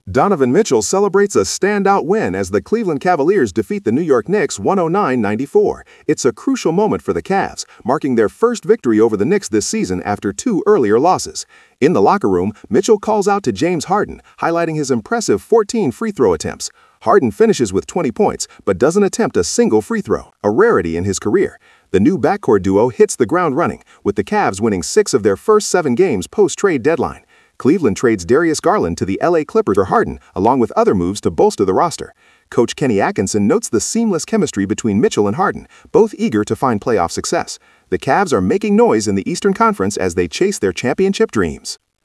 Donovan Mitchell celebrates a standout win as the Cleveland Cavaliers defeat the New York Knicks 109-94. It's a crucial moment for the Cavs, marking their first victory over the Knicks this season after two earlier losses. In the locker room, Mitchell calls out to James Harden, highlighting his impressive 14 free throw attempts. Harden finishes with 20 points, but doesn't attempt a single free throw, a rarity in his career. The new backcourt duo hits the ground running, with the Cavs winning 6 of their first 7 games post-trade deadline. Cleveland trades Darius Garland to the LA Clippers for Harden, along with other moves to bolster the roster. Coach Kenny Atkinson notes the seamless chemistry between Mitchell and Harden, both eager to find playoff success. The Cavs are making noise in the Eastern Conference as they chase their championship dreams.